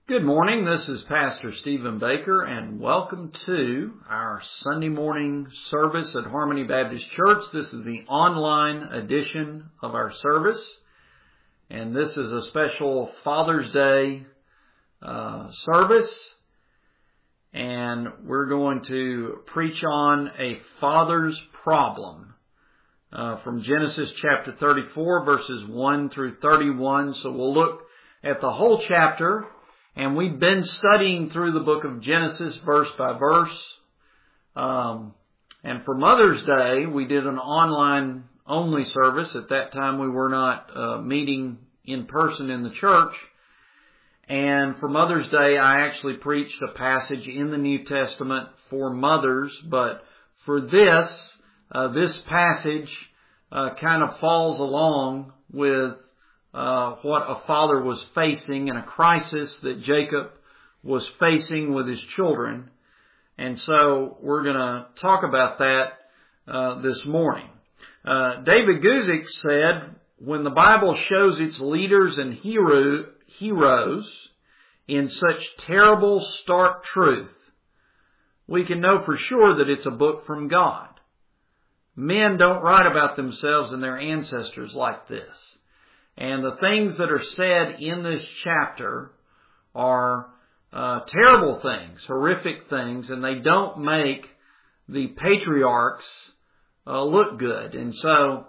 Good morning. This is Pastor Stephen Baker, and welcome to our Sunday morning service at Harmony Baptist Church. This is the online edition of our service, and this is a special Father's Day service, and we're going to preach on a father's problem from Genesis chapter 34, verses 1 through 31. So we'll look at the whole chapter. And we've been studying through the book of Genesis verse by verse. And for Mother's Day, we did an online only service. At that time, we were not meeting in person in the church. And for Mother's Day, I actually preached a passage in the New Testament for mothers. But for this passage kind of falls along with what a father was facing and a crisis that Jacob was facing with his children. And so we're going to talk about that this morning. David Guzik said, when the Bible shows its leaders and heroes in such terrible, stark truth, we can know for sure that it's a book from God. Men don't write about themselves and their ancestors like this. And the things that are said in this chapter are terrible things, horrific things, and they don't make the patriarchs look good. And so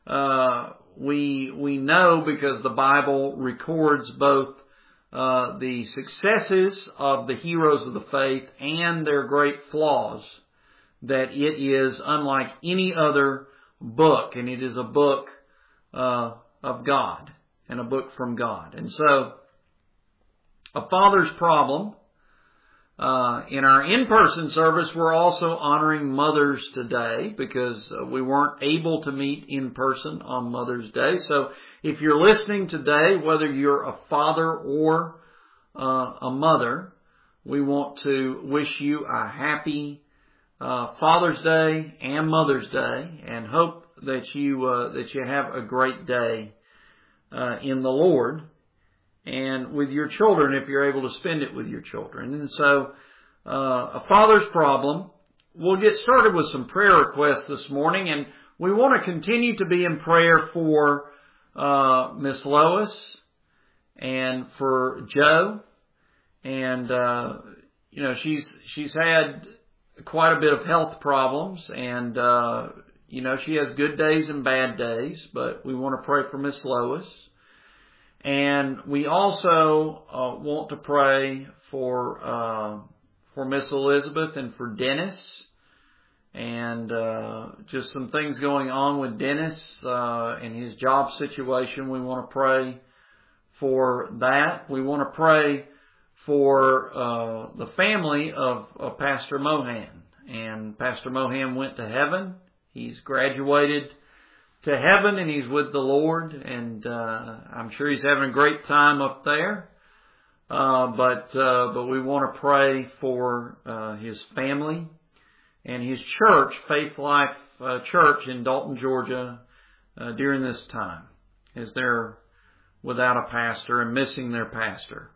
we know, because the Bible records both the successes of the heroes of the faith and their great flaws, that it is unlike any other book, and it is a book of God, and a book from God. And so, a father's problem. In our in-person service, we're also honoring mothers today, because we weren't able to meet in person on Mother's Day. So if you're listening today, whether you're a father or a mother, we want to wish you a happy Father's Day and Mother's Day, and hope that you have a great day in the Lord, and with your children, if you're able to spend it with your children. And so, a father's problem. We'll get started with some prayer requests this morning, and we want to continue to be in prayer for Miss Lois and for Joe. And she's had quite a bit of health problems, and she has good days and bad days, but we want to pray for Miss Lois. And we also want to pray for Miss Elizabeth and for Dennis. And just some things going on with Dennis and his job situation. We want to pray for that. We want to pray for the family of Pastor Mohan. And Pastor Mohan went to heaven. He's graduated to heaven, and he's with the Lord, and I'm sure he's having a great time up there. But we want to pray for his family and his church, Faith Life Church in Dalton, Georgia, during this time, as they're without a pastor and missing their pastor.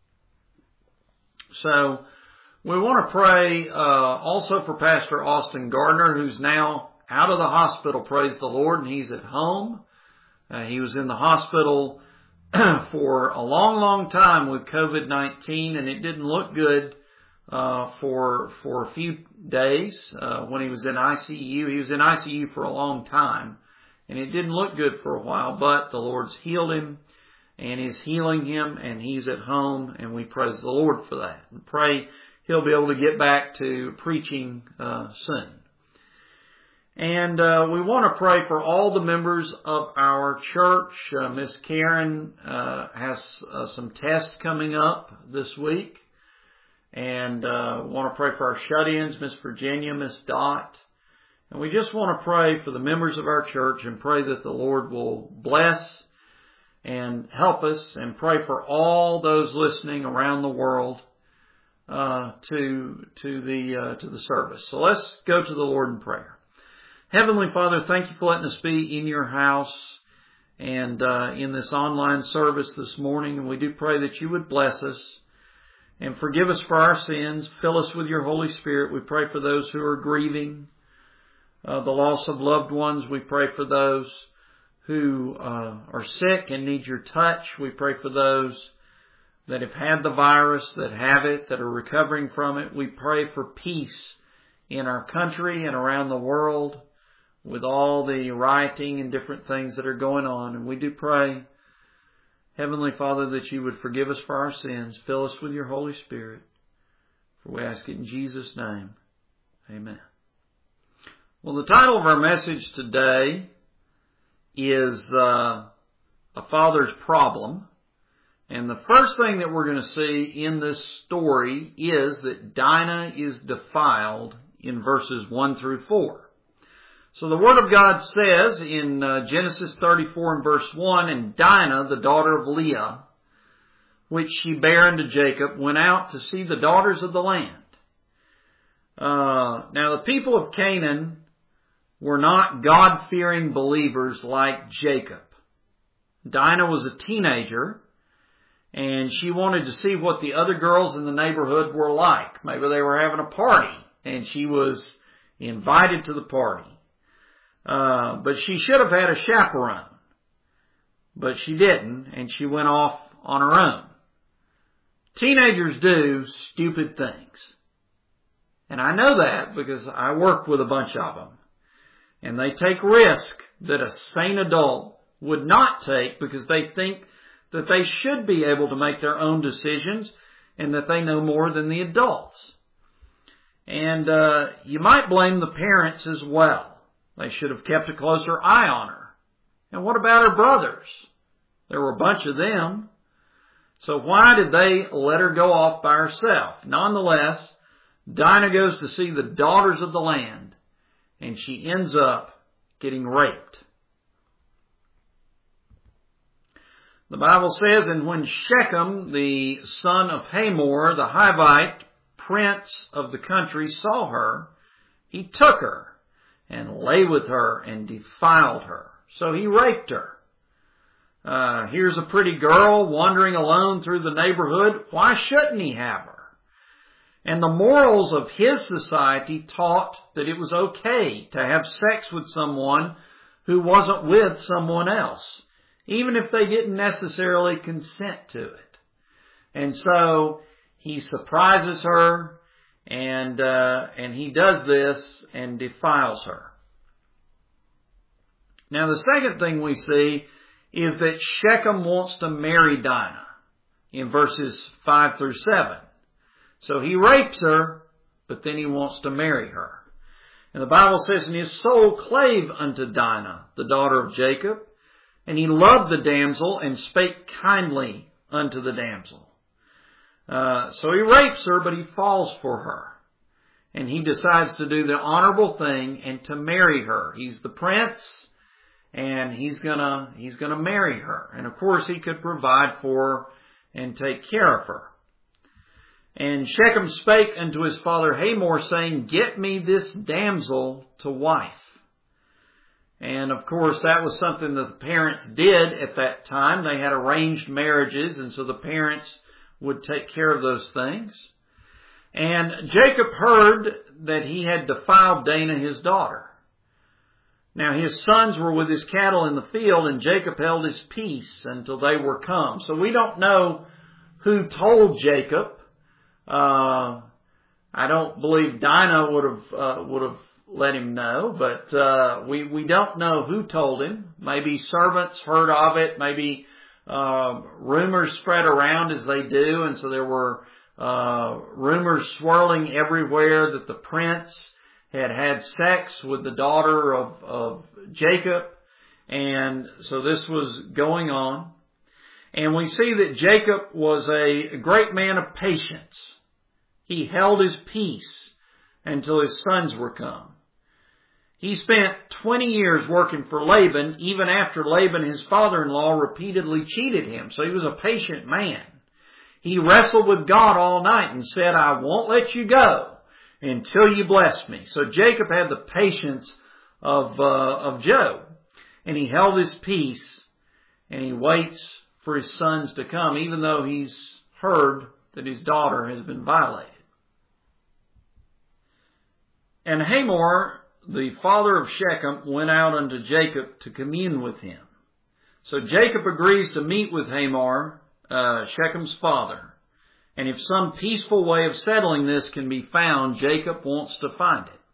So we want to pray also for Pastor Austin Gardner, who's now out of the hospital, praise the Lord, and he's at home. He was in the hospital for a long, long time with COVID-19, and it didn't look good for a few days when he was in ICU. He was in ICU for a long time, and it didn't look good for a while, but the Lord's healed him and is healing him, and he's at home, and we praise the Lord for that. And pray he'll be able to get back to preaching soon. And we want to pray for all the members of our church. Miss Karen has some tests coming up this week. And want to pray for our shut-ins, Miss Virginia, Miss Dot. And we just want to pray for the members of our church and pray that the Lord will bless and help us, and pray for all those listening around the world to the service. So let's go to the Lord in prayer. Heavenly Father, thank you for letting us be in your house and in this online service this morning. And we do pray that you would bless us And forgive us for our sins. Fill us with your Holy Spirit. We pray for those who are grieving the loss of loved ones. We pray for those who are sick and need your touch. We pray for those that have had the virus, that have it, that are recovering from it. We pray for peace in our country and around the world with all the rioting and different things that are going on. And we do pray, Heavenly Father, that you would forgive us for our sins. Fill us with your Holy Spirit. For we ask it in Jesus' name. Amen. Well, the title of our message today is A Father's Problem. And the first thing that we're going to see in this story is that Dinah is defiled in verses 1 through 4. So the Word of God says in Genesis 34 and verse 1, And Dinah, the daughter of Leah, which she bare unto Jacob, went out to see the daughters of the land. Now the people of Canaan were not God-fearing believers like Jacob. Dinah was a teenager, and she wanted to see what the other girls in the neighborhood were like. Maybe they were having a party, and she was invited to the party. But she should have had a chaperone. But she didn't, and she went off on her own. Teenagers do stupid things. And I know that because I work with a bunch of them. And they take risk that a sane adult would not take because they think that they should be able to make their own decisions and that they know more than the adults. And you might blame the parents as well. They should have kept a closer eye on her. And what about her brothers? There were a bunch of them. So why did they let her go off by herself? Nonetheless, Dinah goes to see the daughters of the land, and she ends up getting raped. The Bible says, And when Shechem, the son of Hamor, the Hivite, prince of the country, saw her, he took her and lay with her and defiled her. So he raped her. Here's a pretty girl wandering alone through the neighborhood. Why shouldn't he have her? And the morals of his society taught that it was okay to have sex with someone who wasn't with someone else, even if they didn't necessarily consent to it. And so he surprises her, and he does this and defiles her. Now the second thing we see is that Shechem wants to marry Dinah in verses 5 through 7. So he rapes her, but then he wants to marry her. And the Bible says, And his soul clave unto Dinah, the daughter of Jacob, and he loved the damsel and spake kindly unto the damsel. So he rapes her, but he falls for her. And he decides to do the honorable thing and to marry her. He's the prince, and he's gonna marry her. And of course he could provide for her and take care of her. And Shechem spake unto his father Hamor, saying, Get me this damsel to wife. And of course that was something that the parents did at that time. They had arranged marriages, and so the parents would take care of those things. And Jacob heard that he had defiled Dinah his daughter. Now his sons were with his cattle in the field, and Jacob held his peace until they were come. So we don't know who told Jacob. I don't believe Dinah would have let him know, but we don't know who told him. Maybe servants heard of it. Maybe rumors spread around as they do, and so there were rumors swirling everywhere that the prince had sex with the daughter of Jacob, and so this was going on. And we see that Jacob was a great man of patience. He held his peace until his sons were come. He spent 20 years working for Laban, even after Laban, his father-in-law, repeatedly cheated him. So he was a patient man. He wrestled with God all night and said, I won't let you go until you bless me. So Jacob had the patience of Job. And he held his peace, and he waits for his sons to come, even though he's heard that his daughter has been violated. And Hamor, the father of Shechem, went out unto Jacob to commune with him. So Jacob agrees to meet with Hamor, Shechem's father. And if some peaceful way of settling this can be found, Jacob wants to find it.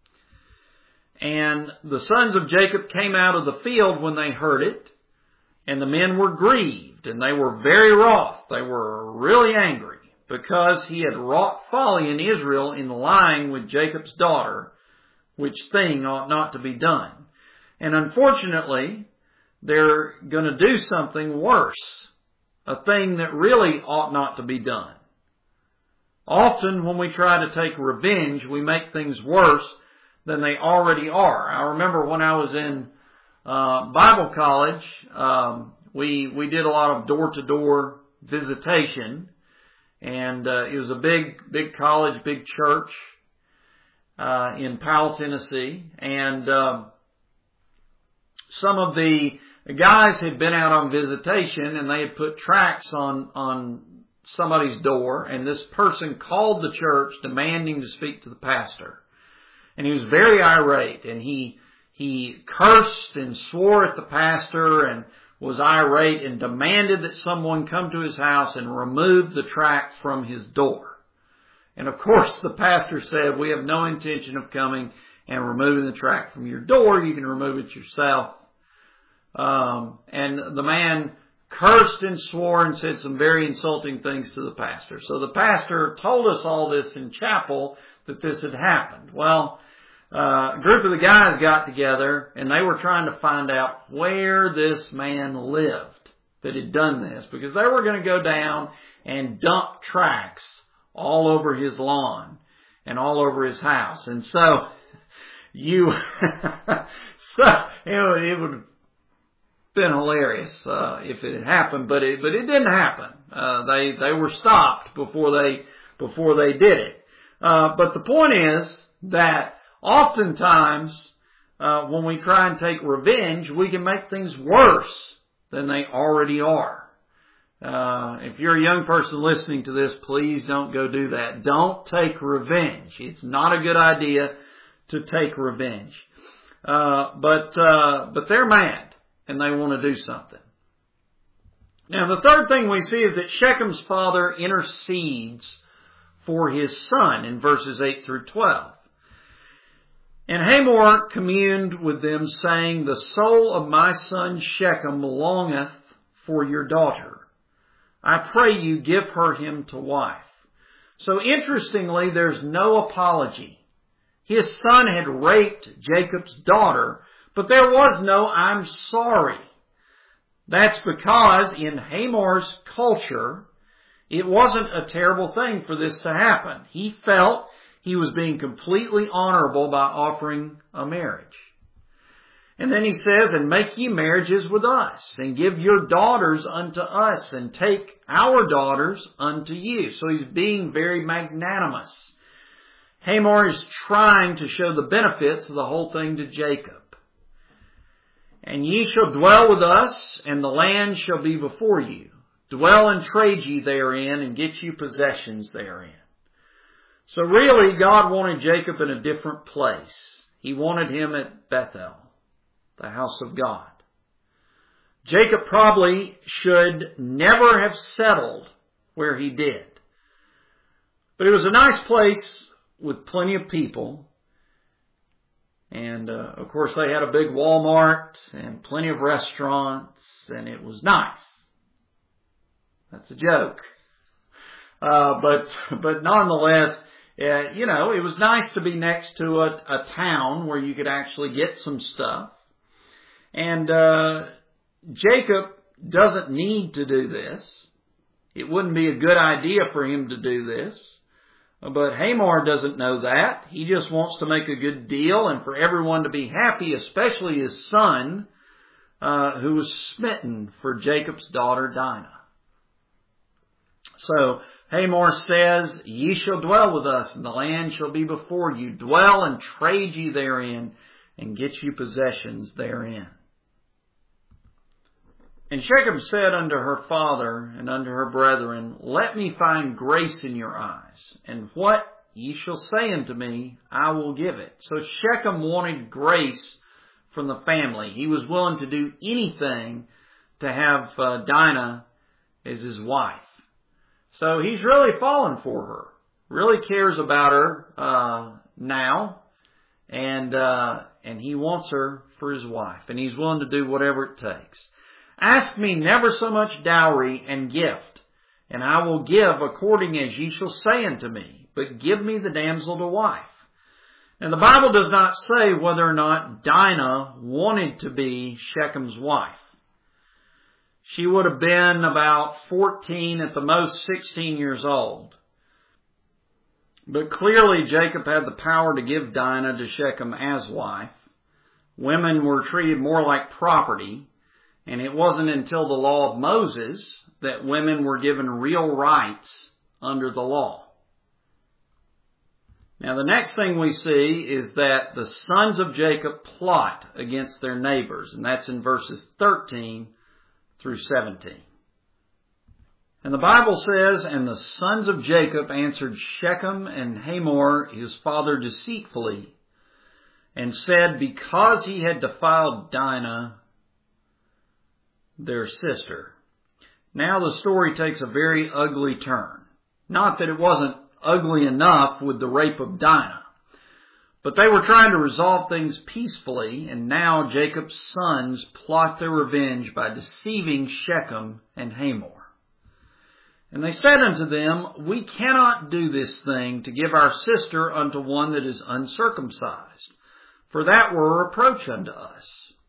And the sons of Jacob came out of the field when they heard it, and the men were grieved, and they were very wroth. They were really angry, because he had wrought folly in Israel in lying with Jacob's daughter, which thing ought not to be done. And unfortunately, they're going to do something worse, a thing that really ought not to be done. Often when we try to take revenge, we make things worse than they already are. I remember when I was in Bible college, we did a lot of door-to-door visitation, and it was a big college, big church in Powell, Tennessee, and some of the guys had been out on visitation, and they had put tracts on somebody's door, and this person called the church demanding to speak to the pastor. And he was very irate, and he cursed and swore at the pastor and was irate and demanded that someone come to his house and remove the tract from his door. And of course the pastor said, "We have no intention of coming and removing the tract from your door. You can remove it yourself." And the man cursed and swore and said some very insulting things to the pastor. So the pastor told us all this in chapel, that this had happened. Well, a group of the guys got together, and they were trying to find out where this man lived that had done this, because they were going to go down and dump tracts all over his lawn and all over his house. And so it would have been hilarious if it had happened, but it didn't happen. They were stopped before they did it. But the point is that oftentimes, when we try and take revenge, we can make things worse than they already are. If you're a young person listening to this, please don't go do that. Don't take revenge. It's not a good idea to take revenge. But they're mad, and they want to do something. Now, the third thing we see is that Shechem's father intercedes for his son in verses 8 through 12. And Hamor communed with them, saying, "The soul of my son Shechem longeth for your daughter. I pray you give her him to wife." So interestingly, there's no apology. His son had raped Jacob's daughter, but there was no "I'm sorry." That's because in Hamor's culture, it wasn't a terrible thing for this to happen. He felt he was being completely honorable by offering a marriage. And then he says, "And make ye marriages with us, and give your daughters unto us, and take our daughters unto you." So he's being very magnanimous. Hamor is trying to show the benefits of the whole thing to Jacob. "And ye shall dwell with us, and the land shall be before you. Dwell and trade ye therein, and get you possessions therein." So really, God wanted Jacob in a different place. He wanted him at Bethel, the house of God. Jacob probably should never have settled where he did. But it was a nice place with plenty of people. And of course, they had a big Walmart and plenty of restaurants, and it was nice. That's a joke. But nonetheless, it was nice to be next to a town where you could actually get some stuff. And Jacob doesn't need to do this. It wouldn't be a good idea for him to do this. But Hamor doesn't know that. He just wants to make a good deal and for everyone to be happy, especially his son, who was smitten for Jacob's daughter Dinah. So Hamor says, "Ye shall dwell with us, and the land shall be before you. Dwell and trade ye therein, and get you possessions therein." And Shechem said unto her father and unto her brethren, Let me find grace in your eyes, and what ye shall say unto me, I will give it. So Shechem wanted grace from the family. He was willing to do anything to have Dinah as his wife. So he's really fallen for her, really cares about her now, and he wants her for his wife, and he's willing to do whatever it takes. Ask me never so much dowry and gift, and I will give according as ye shall say unto me, but give me the damsel to wife. And the Bible does not say whether or not Dinah wanted to be Shechem's wife. She would have been about 14, at the most 16 years old. But clearly Jacob had the power to give Dinah to Shechem as wife. Women were treated more like property, and it wasn't until the law of Moses that women were given real rights under the law. Now the next thing we see is that the sons of Jacob plot against their neighbors, and that's in verses 13 through 17. And the Bible says, And the sons of Jacob answered Shechem and Hamor his father deceitfully, and said, Because he had defiled Dinah, their sister. Now the story takes a very ugly turn. Not that it wasn't ugly enough with the rape of Dinah, but they were trying to resolve things peacefully, and now Jacob's sons plot their revenge by deceiving Shechem and Hamor. And they said unto them, We cannot do this thing to give our sister unto one that is uncircumcised, for that were a reproach unto us.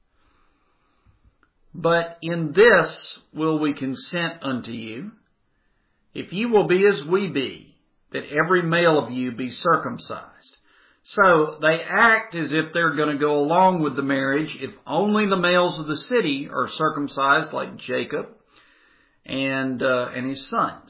But in this will we consent unto you, if ye will be as we be, that every male of you be circumcised. So they act as if they're going to go along with the marriage if only the males of the city are circumcised, like Jacob and his sons.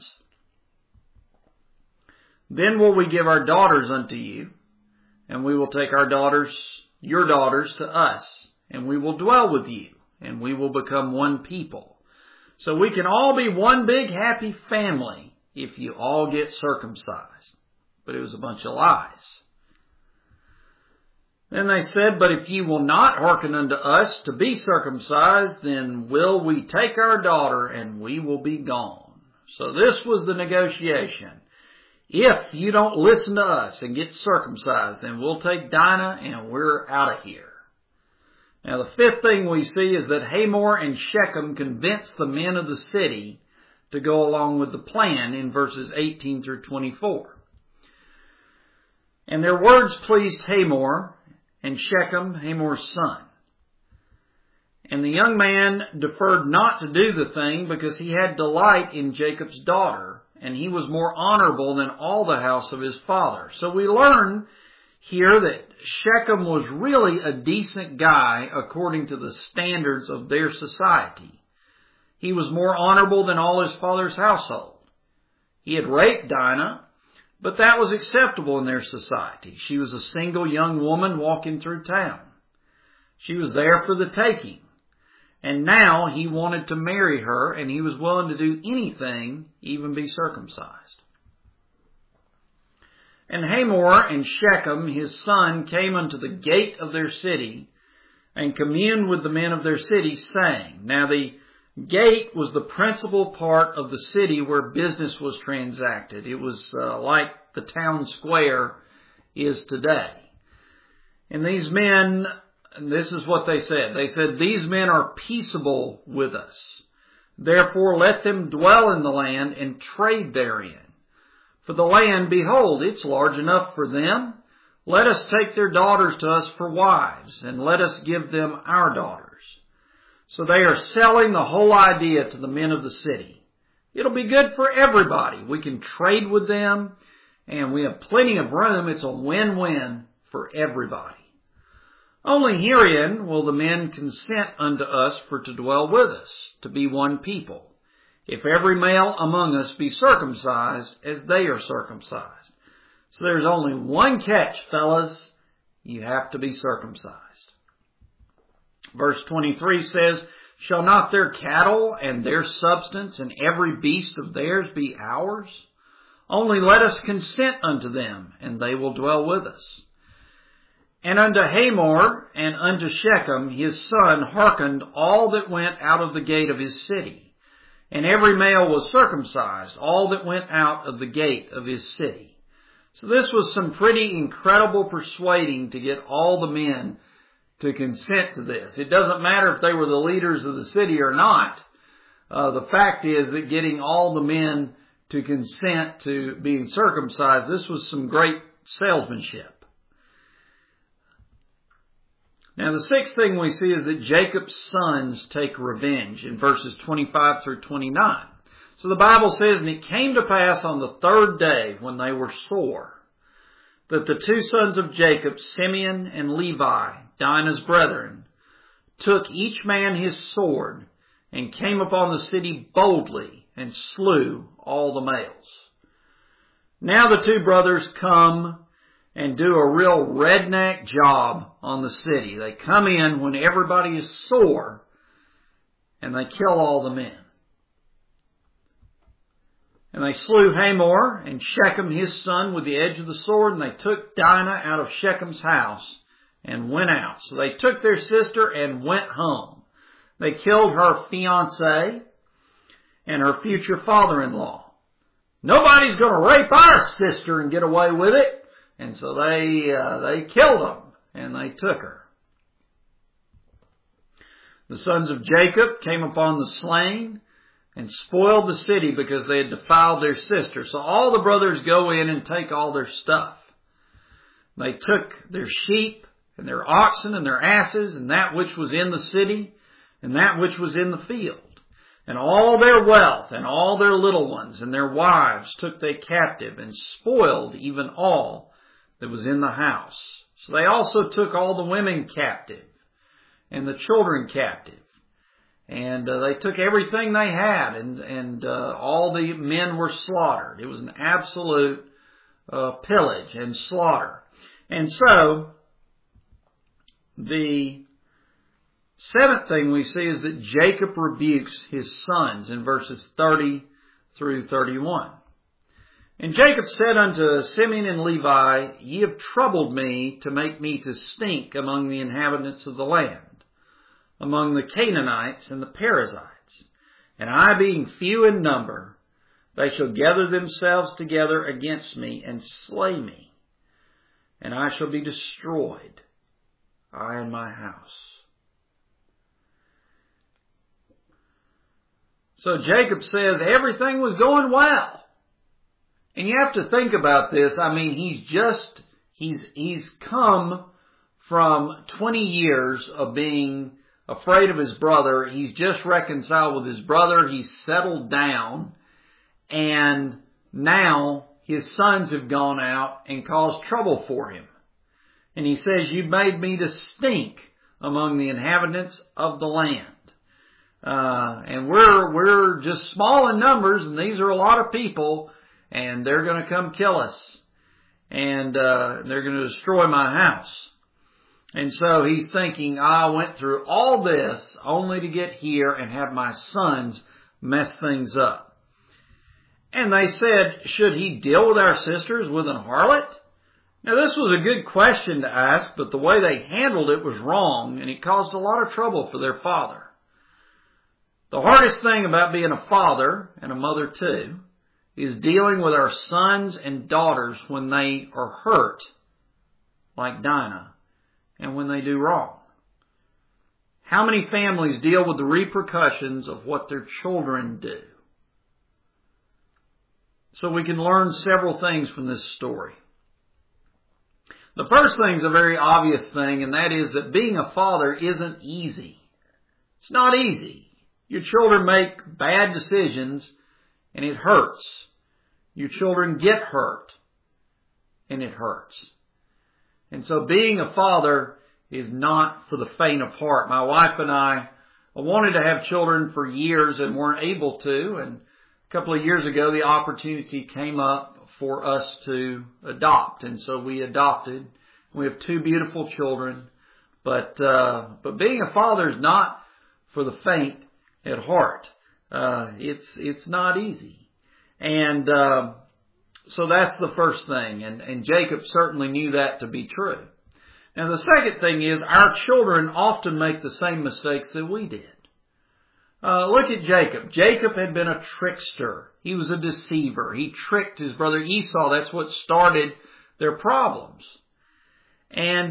Then will we give our daughters unto you, and we will take our daughters, your daughters, to us, and we will dwell with you, and we will become one people. So we can all be one big happy family if you all get circumcised. But it was a bunch of lies. Then they said, But if ye will not hearken unto us to be circumcised, then will we take our daughter, and we will be gone. So this was the negotiation. If you don't listen to us and get circumcised, then we'll take Dinah and we're out of here. Now the fifth thing we see is that Hamor and Shechem convinced the men of the city to go along with the plan in verses 18 through 24. And their words pleased Hamor and Shechem, Hamor's son. And the young man deferred not to do the thing because he had delight in Jacob's daughter, and he was more honorable than all the house of his father. So we learn here that Shechem was really a decent guy according to the standards of their society. He was more honorable than all his father's household. He had raped Dinah, but that was acceptable in their society. She was a single young woman walking through town. She was there for the taking. And now he wanted to marry her, and he was willing to do anything, even be circumcised. And Hamor and Shechem, his son, came unto the gate of their city, and communed with the men of their city, saying, Now the gate was the principal part of the city where business was transacted. It was like the town square is today. And these men, and this is what they said. They said, These men are peaceable with us. Therefore let them dwell in the land and trade therein. For the land, behold, it's large enough for them. Let us take their daughters to us for wives, and let us give them our daughters. So they are selling the whole idea to the men of the city. It'll be good for everybody. We can trade with them, and we have plenty of room. It's a win-win for everybody. Only herein will the men consent unto us for to dwell with us, to be one people, if every male among us be circumcised as they are circumcised. So there's only one catch, fellas. You have to be circumcised. Verse 23 says, Shall not their cattle and their substance and every beast of theirs be ours? Only let us consent unto them, and they will dwell with us. And unto Hamor and unto Shechem his son hearkened all that went out of the gate of his city. And every male was circumcised, all that went out of the gate of his city. So this was some pretty incredible persuading to get all the men to consent to this. It doesn't matter if they were the leaders of the city or not. The fact is that getting all the men to consent to being circumcised, this was some great salesmanship. Now the sixth thing we see is that Jacob's sons take revenge in verses 25 through 29. So the Bible says, and it came to pass on the third day when they were sore, that the two sons of Jacob, Simeon and Levi, Dinah's brethren, took each man his sword and came upon the city boldly and slew all the males. Now the two brothers come and do a real redneck job on the city. They come in when everybody is sore and they kill all the men. And they slew Hamor and Shechem his son with the edge of the sword, and they took Dinah out of Shechem's house and went out. So they took their sister and went home. They killed her fiancé and her future father-in-law. Nobody's going to rape our sister and get away with it. And so they killed them and they took her. The sons of Jacob came upon the slain and spoiled the city because they had defiled their sister. So all the brothers go in and take all their stuff. They took their sheep and their oxen and their asses and that which was in the city and that which was in the field. And all their wealth and all their little ones and their wives took they captive and spoiled even all that was in the house. So they also took all the women captive and the children captive. And they took everything they had, and all the men were slaughtered. It was an absolute pillage and slaughter. And so, the seventh thing we see is that Jacob rebukes his sons in verses 30 through 31. And Jacob said unto Simeon and Levi, Ye have troubled me to make me to stink among the inhabitants of the land, among the Canaanites and the Perizzites. And I being few in number, they shall gather themselves together against me and slay me, and I shall be destroyed, I and my house. So Jacob says everything was going well. And you have to think about this. I mean, he's come from 20 years of being afraid of his brother. He's just reconciled with his brother. He's settled down. And now his sons have gone out and caused trouble for him. And he says, You made me to stink among the inhabitants of the land. And we're just small in numbers, and these are a lot of people, and they're going to come kill us. And they're going to destroy my house. And so he's thinking, I went through all this only to get here and have my sons mess things up. And they said, should he deal with our sisters with an harlot? Now this was a good question to ask, but the way they handled it was wrong, and it caused a lot of trouble for their father. The hardest thing about being a father, and a mother too, is dealing with our sons and daughters when they are hurt, like Dinah, and when they do wrong. How many families deal with the repercussions of what their children do? So we can learn several things from this story. The first thing is a very obvious thing, and that is that being a father isn't easy. It's not easy. Your children make bad decisions, and it hurts. Your children get hurt, and it hurts. And so being a father is not for the faint of heart. My wife and I wanted to have children for years and weren't able to. And a couple of years ago, the opportunity came up for us to adopt. And so we adopted. We have two beautiful children. But being a father is not for the faint at heart. It's not easy. And so that's the first thing. And Jacob certainly knew that to be true. Now the second thing is our children often make the same mistakes that we did. Look at Jacob. Jacob had been a trickster. He was a deceiver. He tricked his brother Esau. That's what started their problems. And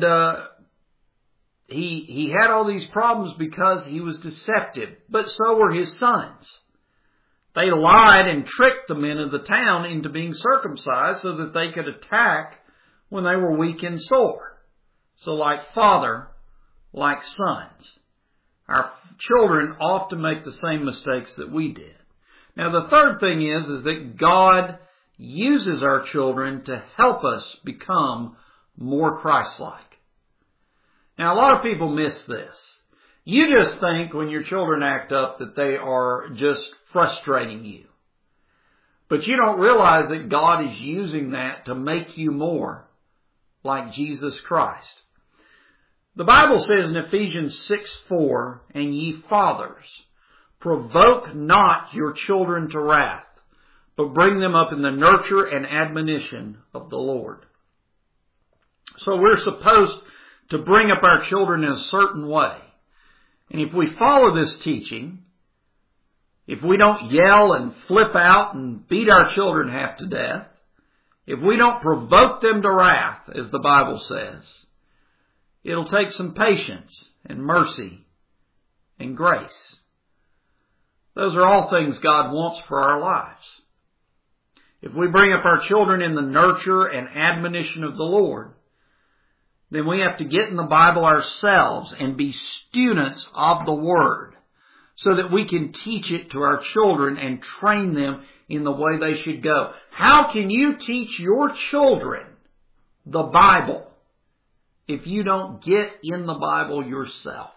he had all these problems because he was deceptive. But so were his sons. They lied and tricked the men of the town into being circumcised so that they could attack when they were weak and sore. So like father, like sons. Our children often make the same mistakes that we did. Now the third thing is that God uses our children to help us become more Christ-like. Now a lot of people miss this. You just think when your children act up that they are just frustrating you. But you don't realize that God is using that to make you more like Jesus Christ. The Bible says in Ephesians 6:4, "And ye fathers, provoke not your children to wrath, but bring them up in the nurture and admonition of the Lord." So we're supposed to bring up our children in a certain way. And if we follow this teaching, if we don't yell and flip out and beat our children half to death, if we don't provoke them to wrath, as the Bible says, it'll take some patience and mercy and grace. Those are all things God wants for our lives. If we bring up our children in the nurture and admonition of the Lord, then we have to get in the Bible ourselves and be students of the Word so that we can teach it to our children and train them in the way they should go. How can you teach your children the Bible if you don't get in the Bible yourself?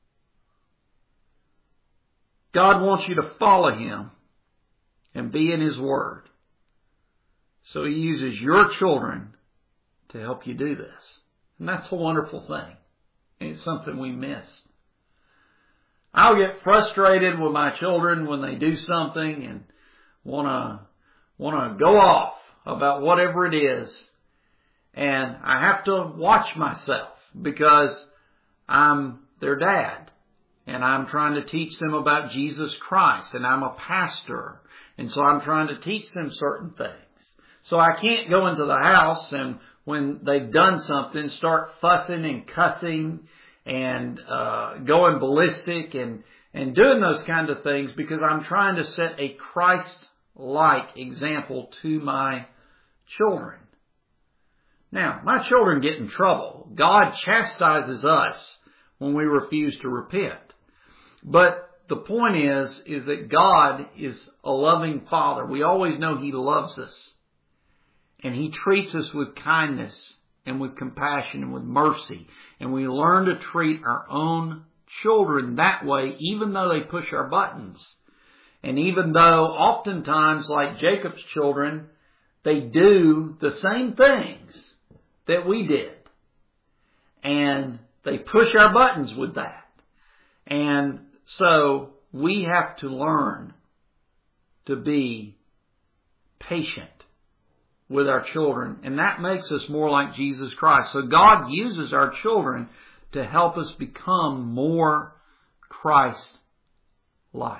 God wants you to follow Him and be in His Word. So He uses your children to help you do this. And that's a wonderful thing. And it's something we miss. I'll get frustrated with my children when they do something and want to go off about whatever it is. And I have to watch myself because I'm their dad. And I'm trying to teach them about Jesus Christ. And I'm a pastor. And so I'm trying to teach them certain things. So I can't go into the house and when they've done something, start fussing and cussing and going ballistic and doing those kind of things because I'm trying to set a Christ-like example to my children. Now, my children get in trouble. God chastises us when we refuse to repent. But the point is that God is a loving Father. We always know He loves us. And He treats us with kindness and with compassion and with mercy. And we learn to treat our own children that way, even though they push our buttons. And even though oftentimes, like Jacob's children, they do the same things that we did. And they push our buttons with that. And so we have to learn to be patient with our children, and that makes us more like Jesus Christ. So God uses our children to help us become more Christ-like.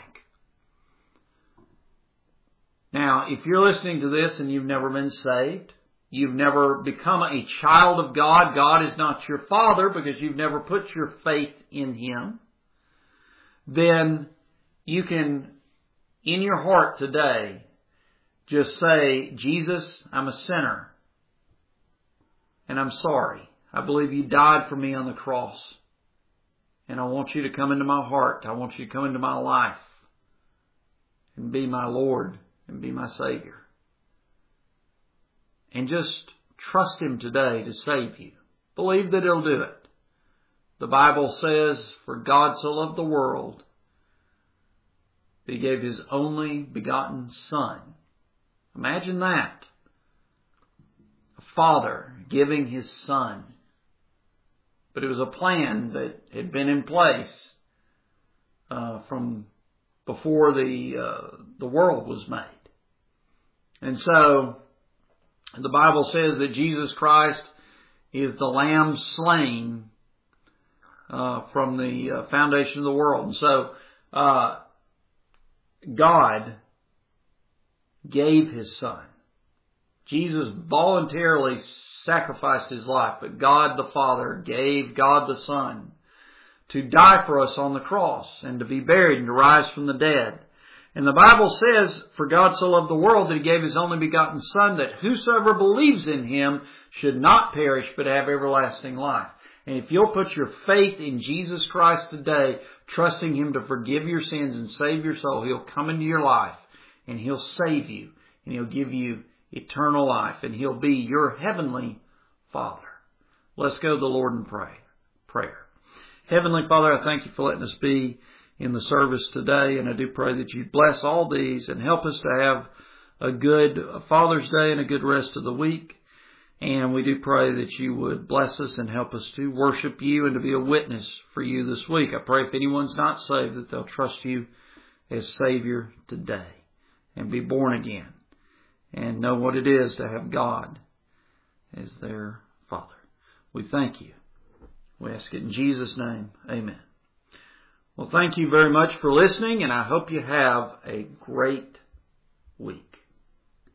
Now, if you're listening to this and you've never been saved, you've never become a child of God, God is not your Father because you've never put your faith in Him, then you can, in your heart today, just say, Jesus, I'm a sinner, and I'm sorry. I believe You died for me on the cross, and I want You to come into my heart. I want You to come into my life and be my Lord and be my Savior. And just trust Him today to save you. Believe that He'll do it. The Bible says, for God so loved the world that He gave His only begotten Son. Imagine that. A father giving his son. But it was a plan that had been in place from before the world was made. And so the Bible says that Jesus Christ is the Lamb slain from the foundation of the world. And so God gave His Son. Jesus voluntarily sacrificed His life, but God the Father gave God the Son to die for us on the cross and to be buried and to rise from the dead. And the Bible says, for God so loved the world that He gave His only begotten Son, that whosoever believes in Him should not perish but have everlasting life. And if you'll put your faith in Jesus Christ today, trusting Him to forgive your sins and save your soul, He'll come into your life and He'll save you and He'll give you eternal life and He'll be your heavenly Father. Let's go to the Lord in prayer. Heavenly Father, I thank You for letting us be in the service today, and I do pray that You bless all these and help us to have a good Father's Day and a good rest of the week. And we do pray that You would bless us and help us to worship You and to be a witness for You this week. I pray if anyone's not saved that they'll trust You as Savior today and be born again and know what it is to have God as their Father. We thank You. We ask it in Jesus' name. Amen. Well, thank you very much for listening, and I hope you have a great week.